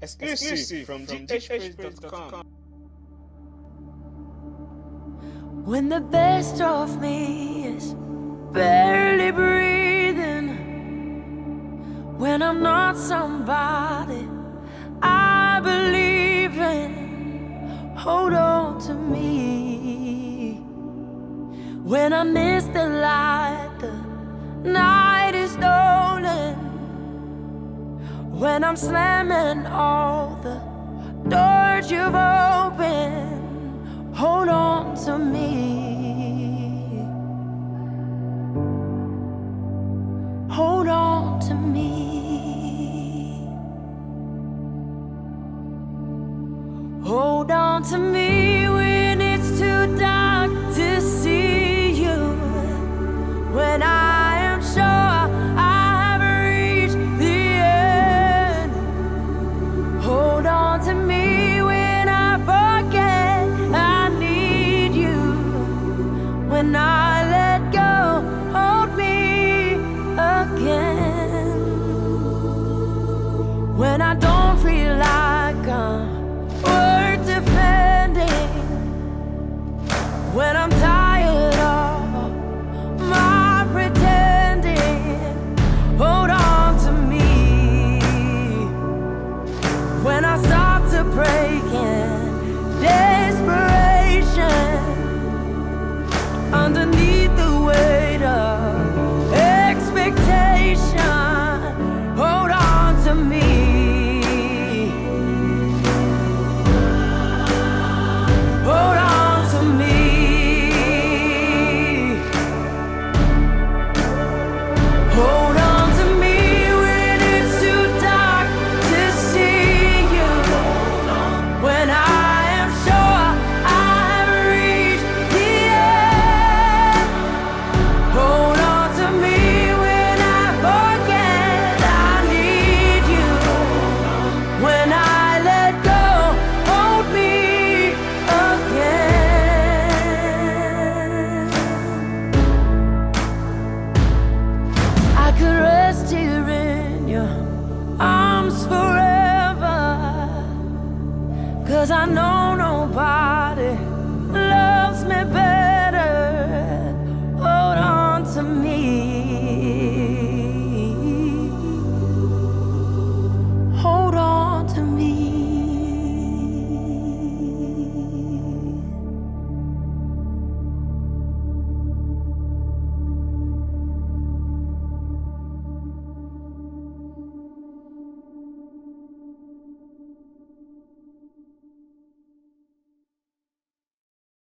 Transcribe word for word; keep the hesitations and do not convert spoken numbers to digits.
Exclusive from g h praise dot com. When the best of me is barely breathing, when I'm not somebody I believe in, hold on to me. When I miss the light, the night is stolen. When I'm slamming all the doors you've opened, hold on to me. Hold on to me. Hold on to me when it's too dark to see you. When I am sure I have reached the end, hold on to me when I forget I need you. When I let go, hold me again. When I don't feel like I'm worth defending, when I'm tired of my pretending, hold on to me. When I start to break in desperation, underneath the weight of expectation, hold on to me. Hold on to me. Hold on to me when it's too dark to see you. When I am sure I have reached the end, hold on to me when I forget I need you. When I let go, hold me again. I could rest here in your arms forever, 'cause I know